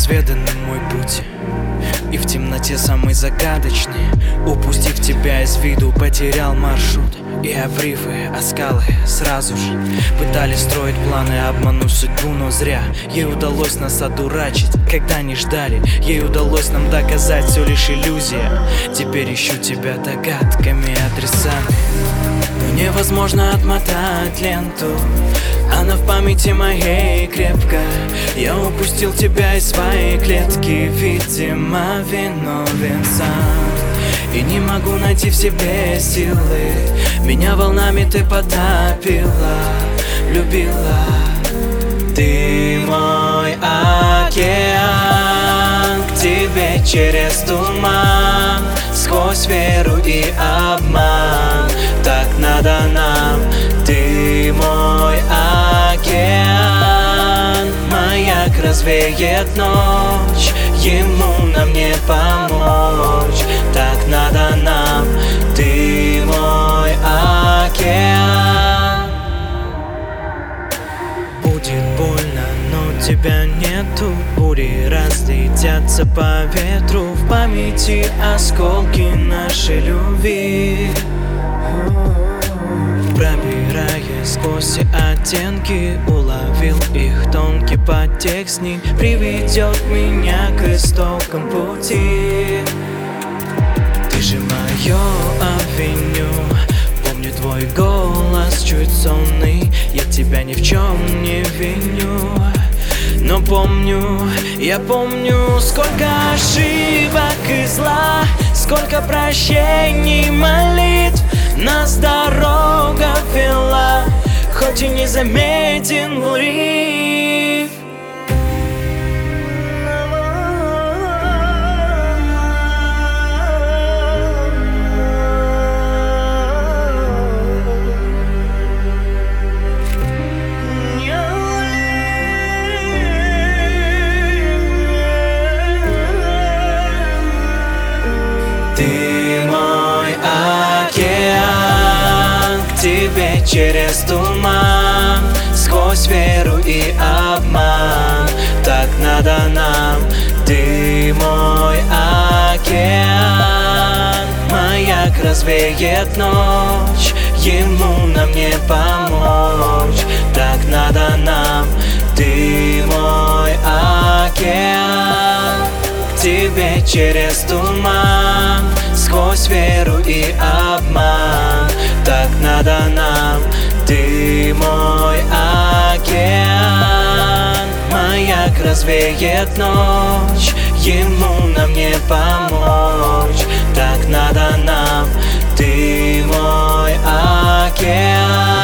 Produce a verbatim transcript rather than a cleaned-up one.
неизведанный мой путь, и в темноте самый загадочный. Упустив тебя из виду, потерял маршрут. И обрывы, а скалы сразу же пытались строить планы, обмануть судьбу, но зря. Ей удалось нас одурачить, когда не ждали. Ей удалось нам доказать, все лишь иллюзия. Теперь ищу тебя догадками, адресами, но невозможно отмотать ленту. Она в памяти моей крепко. Я упустил тебя из своей клетки, видимо, виновен сам. И не могу найти в себе силы. Меня волнами ты потопила, любила. Ты мой океан, к тебе через туман, сквозь веру и обман. Так надо нам. Ты мой океан, маяк развеет ночь, ему нам не помочь. Так надо нам. Ты мой океан. Будет больно, но тебя нету. Бури разлетятся по ветру, в памяти осколки нашей любви. Пробираясь сквозь оттенки, уловил их тонкий подтекст. Не приведет меня к истокам пути. Ты же мое авеню, помню твой голос чуть сонный. Я тебя ни в чем не виню, но помню, я помню, сколько ошибок и зла, сколько прощений, молитв нас дорога вела, хоть и не заметен был риф. Ты мой океан, к тебе через туман, сквозь веру и обман. Так надо нам. Ты мой океан, маяк развеет ночь, ему нам не помочь. Так надо нам. Ты мой океан, к тебе через туман, сквозь веру и обман. Так надо нам. Ты мой океан, маяк развеет ночь, ему нам не помочь. Так надо нам. Ты мой океан.